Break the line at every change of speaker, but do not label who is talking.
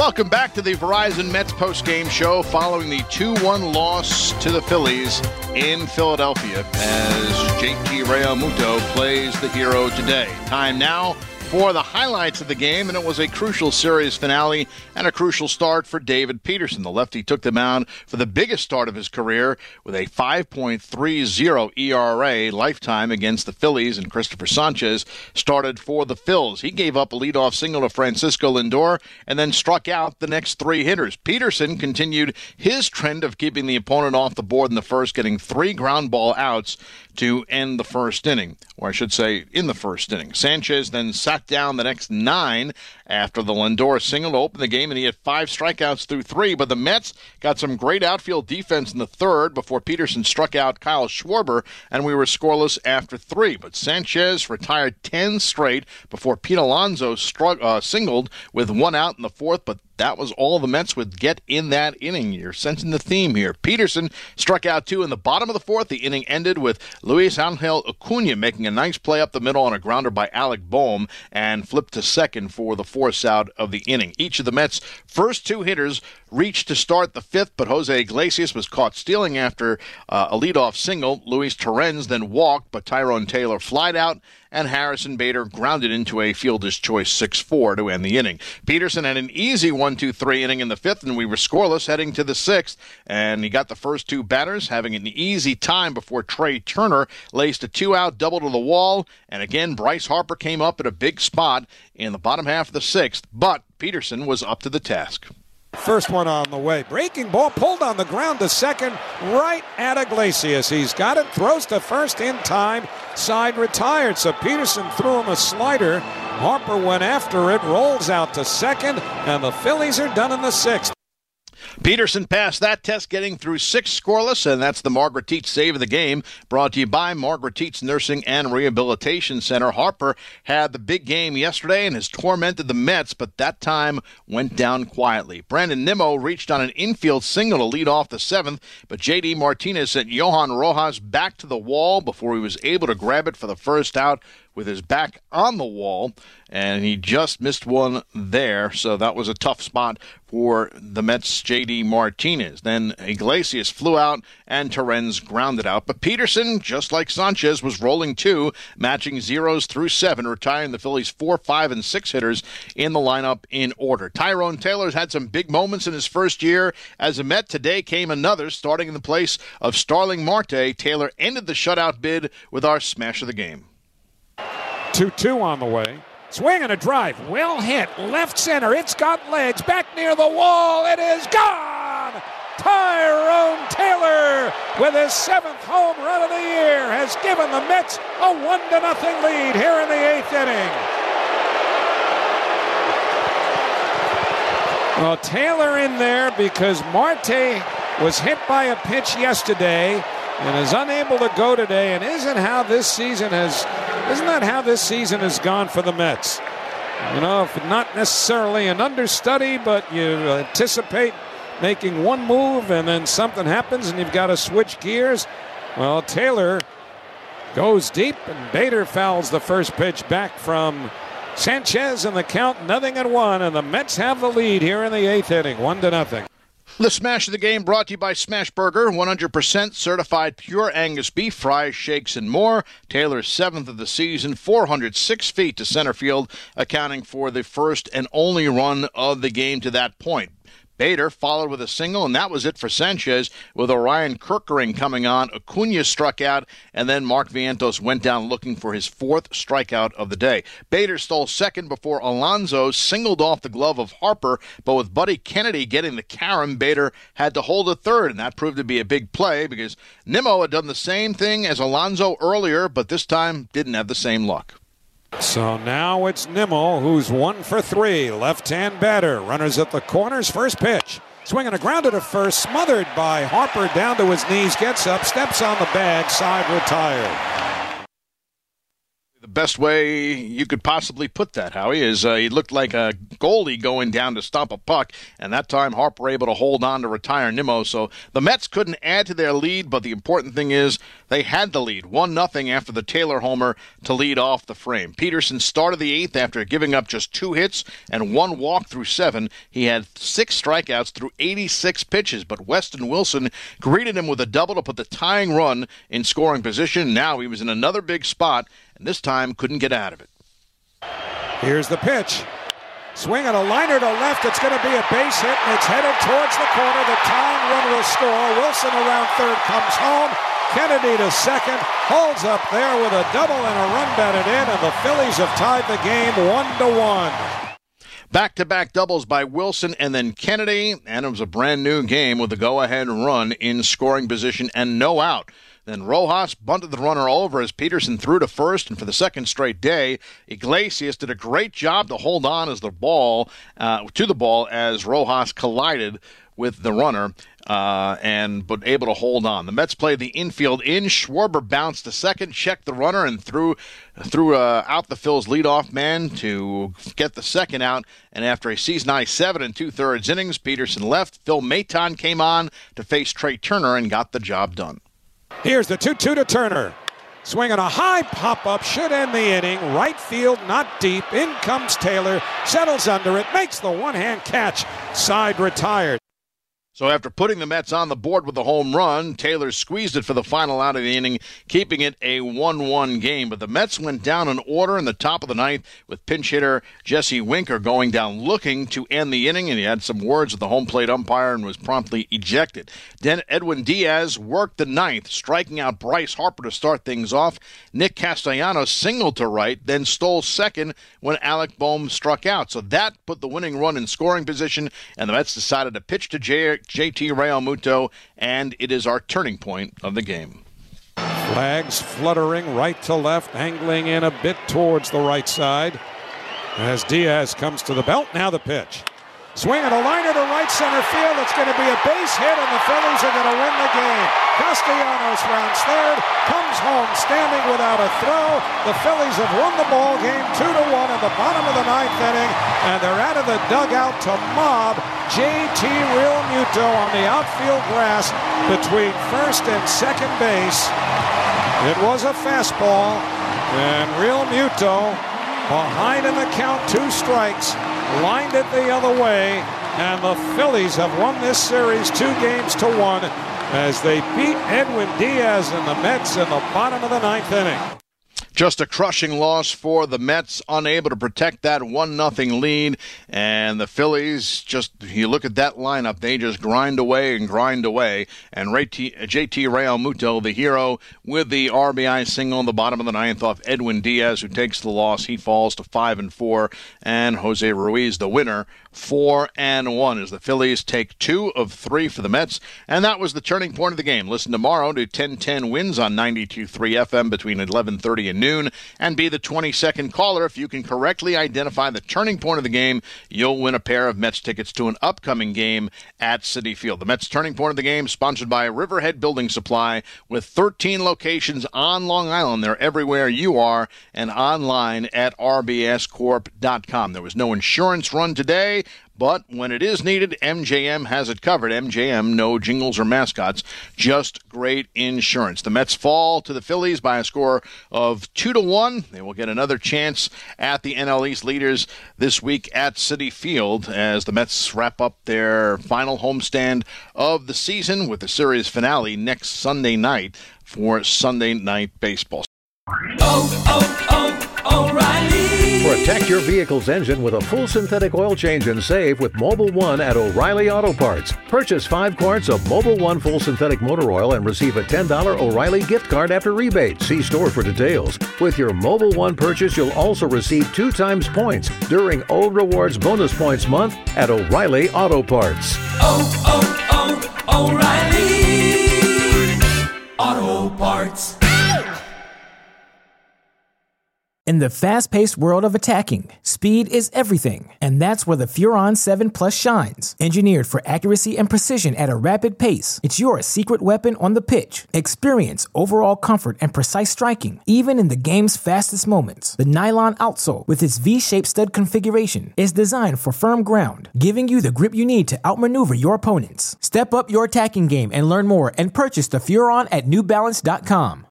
Welcome back to the Verizon Mets postgame show following the 2-1 loss to the Phillies in Philadelphia as JT Realmuto plays the hero today. Time now for the highlights of the game, and it was a crucial series finale and a crucial start for David Peterson. The lefty took the mound for the biggest start of his career with a 5.30 ERA lifetime against the Phillies, and Christopher Sanchez started for the Phils. He gave up a leadoff single to Francisco Lindor and then struck out the next three hitters. Peterson continued his trend of keeping the opponent off the board in the first, getting 3 ground ball outs to end the first inning, or I should say in the first inning. Sanchez then sat down the next 9 after the Lindor single to open the game, and he had 5 strikeouts through 3. But the Mets got some great outfield defense in the third before Peterson struck out Kyle Schwarber, and we were scoreless after 3. But Sanchez retired 10 straight before Pete Alonso singled with 1 out in the fourth, but that was all the Mets would get in that inning. You're sensing the theme here. Peterson struck out 2 in the bottom of the fourth. The inning ended with Luis Angel Acuna making a nice play up the middle on a grounder by Alec Boehm and flipped to second for the force out of the inning. Each of the Mets' first 2 hitters reached to start the fifth, but Jose Iglesias was caught stealing after a leadoff single. Luis Torrens then walked, but Tyrone Taylor flied out, and Harrison Bader grounded into a fielder's choice 6-4 to end the inning. Peterson had an easy 1-2-3 inning in the fifth, and we were scoreless heading to the sixth, and he got the first 2 batters having an easy time before Trey Turner laced a 2-out double to the wall, and again Bryce Harper came up at a big spot in the bottom half of the sixth, but Peterson was up to the task.
First one on the way. Breaking ball pulled on the ground to second, right at Iglesias. He's got it, throws to first in time, side retired. So Peterson threw him a slider. Harper went after it, rolls out to second, and the Phillies are done in the sixth.
Peterson passed that test, getting through 6 scoreless, and that's the Margaret Teach save of the game, brought to you by Margaret Teach Nursing and Rehabilitation Center. Harper had the big game yesterday and has tormented the Mets, but that time went down quietly. Brandon Nimmo reached on an infield single to lead off the 7th, but J.D. Martinez sent Johan Rojas back to the wall before he was able to grab it for the first out with his back on the wall, and he just missed one there, so that was a tough spot for the Mets' J.D. Martinez. Then Iglesias flew out, and Torrens grounded out. But Peterson, just like Sanchez, was rolling 2, matching 0s through 7, retiring the Phillies' 4, 5, and 6 hitters in the lineup in order. Tyrone Taylor's had some big moments in his first year as a Met. Today came another, starting in the place of Starling Marte. Taylor ended the shutout bid with our smash of the game.
2-2 on the way. Swing and a drive. Well hit. Left center. It's got legs. Back near the wall. It is gone. Tyrone Taylor, with his 7th home run of the year, has given the Mets a 1-0 lead here in the 8th inning. Well, Taylor in there because Marte was hit by a pitch yesterday and is unable to go today, and isn't that how this season has gone for the Mets? You know, if not necessarily an understudy, but you anticipate making one move and then something happens and you've got to switch gears. Well, Taylor goes deep and Bader fouls the first pitch back from Sanchez, and the count 0-1, and the Mets have the lead here in the 8th inning, 1-0.
The Smash of the Game brought to you by Smash Burger, 100% certified pure Angus beef, fries, shakes, and more. Taylor's 7th of the season, 406 feet to center field, accounting for the first and only run of the game to that point. Bader followed with a single, and that was it for Sanchez, with Orion Kerkering coming on. Acuna struck out, and then Mark Vientos went down looking for his 4th strikeout of the day. Bader stole second before Alonso singled off the glove of Harper, but with Buddy Kennedy getting the carom, Bader had to hold a third, and that proved to be a big play because Nimmo had done the same thing as Alonso earlier, but this time didn't have the same luck.
So now it's Nimmo, who's 1 for 3. Left-hand batter. Runners at the corners. First pitch. Swinging a grounder to first. Smothered by Harper down to his knees. Gets up. Steps on the bag. Side retired.
The best way you could possibly put that, Howie, is he looked like a goalie going down to stop a puck, and that time Harper able to hold on to retire Nimmo. So the Mets couldn't add to their lead, but the important thing is they had the lead, 1-0 after the Taylor homer to lead off the frame. Peterson started the eighth after giving up just 2 hits and 1 walk through 7. He had 6 strikeouts through 86 pitches, but Weston Wilson greeted him with a double to put the tying run in scoring position. Now he was in another big spot, and this time couldn't get out of it.
Here's the pitch. Swing and a liner to left. It's going to be a base hit, and it's headed towards the corner. The tying run will score. Wilson around third comes home. Kennedy to second. Holds up there with a double and a run batted in, and the Phillies have tied the game 1-1.
Back-to-back doubles by Wilson and then Kennedy, and it was a brand new game with a go-ahead run in scoring position and no out. Then Rojas bunted the runner over as Peterson threw to first, and for the second straight day, Iglesias did a great job to hold on as the ball as Rojas collided with the runner, but able to hold on. The Mets played the infield in. Schwarber bounced to second, checked the runner, and threw out the Phil's leadoff man to get the second out. And after a season-high 7 2/3 innings, Peterson left. Phil Maton came on to face Trey Turner and got the job done.
Here's the 2-2 to Turner. Swinging a high pop-up, should end the inning. Right field, not deep. In comes Taylor, settles under it, makes the one-hand catch. Side retired.
So after putting the Mets on the board with a home run, Taylor squeezed it for the final out of the inning, keeping it a 1-1 game. But the Mets went down in order in the top of the ninth with pinch hitter Jesse Winker going down looking to end the inning, and he had some words with the home plate umpire and was promptly ejected. Then Edwin Diaz worked the ninth, striking out Bryce Harper to start things off. Nick Castellanos singled to right, then stole second when Alec Bohm struck out. So that put the winning run in scoring position, and the Mets decided to pitch to JT Realmuto, and it is our turning point of the game.
Flags fluttering right to left, angling in a bit towards the right side as Diaz comes to the belt. Now the pitch. Swing and a liner to right center field. It's going to be a base hit, and the Phillies are going to win the game. Castellanos rounds third, comes home standing without a throw. The Phillies have won the ball game 2-1 in the bottom of the ninth inning, and they're out of the dugout to mob JT Realmuto on the outfield grass between first and second base. It was a fastball, and Realmuto, behind in the count, 2 strikes, lined it the other way, and the Phillies have won this series 2-1 as they beat Edwin Diaz and the Mets in the bottom of the ninth inning.
Just a crushing loss for the Mets, unable to protect that 1-0 lead. And the Phillies, you look at that lineup, they just grind away. And JT Realmuto, the hero, with the RBI single in the bottom of the ninth off Edwin Diaz, who takes the loss. He falls to 5-4. And Jose Ruiz, the winner, 4-1 as the Phillies take 2 of 3 for the Mets. And that was the turning point of the game. Listen tomorrow to 1010 Wins on 92.3 FM between 11:30 and noon, and be the 22nd caller. If you can correctly identify the turning point of the game, you'll win a pair of Mets tickets to an upcoming game at Citi Field. The Mets turning point of the game, sponsored by Riverhead Building Supply, with 13 locations on Long Island. They're everywhere you are, and online at rbscorp.com. There was no insurance run today, but when it is needed, MJM has it covered. MJM, no jingles or mascots, just great insurance. The Mets fall to the Phillies by a score of 2-1. They will get another chance at the NL East leaders this week at Citi Field as the Mets wrap up their final homestand of the season with the series finale next Sunday night for Sunday Night Baseball.
O'Reilly.
Protect your vehicle's engine with a full synthetic oil change and save with Mobil 1 at O'Reilly Auto Parts. Purchase 5 quarts of Mobil 1 full synthetic motor oil and receive a $10 O'Reilly gift card after rebate. See store for details. With your Mobil 1 purchase, you'll also receive 2 times points during O Rewards Bonus Points Month at O'Reilly Auto Parts.
O'Reilly Auto Parts. In the fast-paced world of attacking, speed is everything, and that's where the Furon 7 Plus shines. Engineered for accuracy and precision at a rapid pace, it's your secret weapon on the pitch. Experience overall comfort and precise striking, even in the game's fastest moments. The nylon outsole, with its V-shaped stud configuration, is designed for firm ground, giving you the grip you need to outmaneuver your opponents. Step up your attacking game and learn more and purchase the Furon at NewBalance.com.